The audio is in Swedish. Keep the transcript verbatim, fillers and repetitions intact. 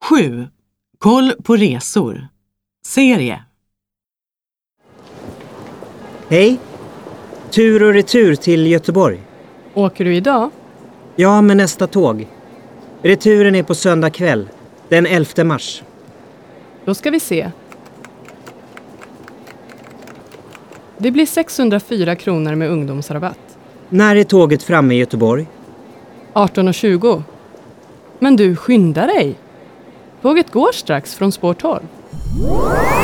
sju. Koll på resor. Serie. Hej. Tur och retur till Göteborg. Åker du idag? Ja, med nästa tåg. Returen är på söndag kväll, den elfte mars. Då ska vi se. Det blir sexhundrafyra kronor med ungdomsrabatt. När är tåget framme i Göteborg? arton och tjugo. Men du, skynda dig. Tåget går strax från spår tolv.